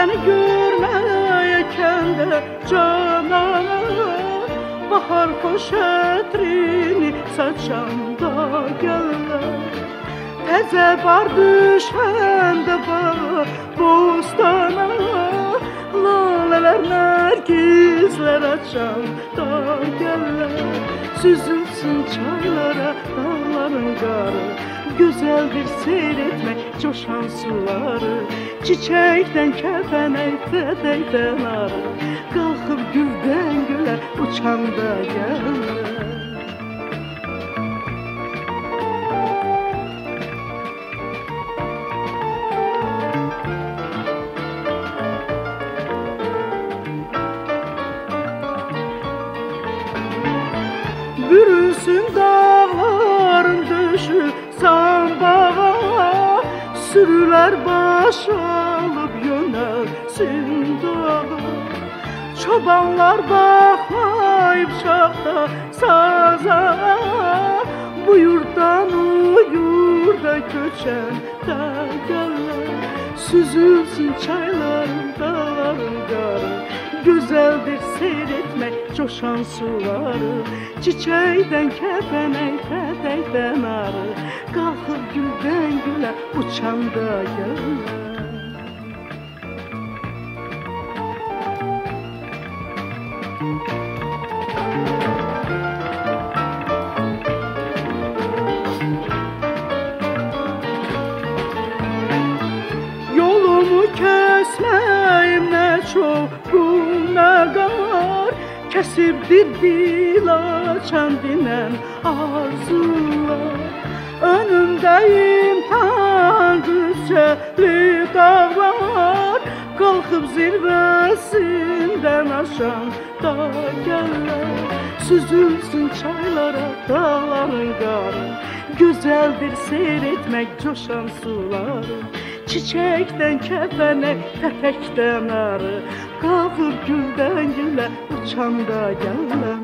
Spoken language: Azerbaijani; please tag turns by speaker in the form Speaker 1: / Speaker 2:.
Speaker 1: seni görmeyken de canana, bahar hoş etrini saçanda geller. Teze bar düşende bostana, laleler nergisler açan da geller. Süzülsün çaylara dağların qarı, güzeldir seyretmek coşan suları. Çiçekten kəpənək, tədəkdən arı, qalxıb güldən gülə uçan da gələr. Bürünsün dağların düşü sambağa, sürüler baş alıp yönelsin dağa. Çobanlar bakmayıp şahta saza, bu yurttan o yurda köçen dergeller. Süzülsün çayların dağların qarı, güzeldir seyretmek coşan suları. Çiçekten kəpənək, tədəkdən arı, qalxır güldən gülə uçan da gələr. Yolumu kesmeyim ne çok günahkar, kesibdir dil açan dinen arzular. Önümde imtihan güzeli dağlar, kalkıp zirvesinden aşan da geller. Süzülsün çaylara dağların qarı, güzeldir seyretmek coşan suları. Çiçekten kəpənək, tətəkdən arı, qalxıb güldən gülə uçan da gələr.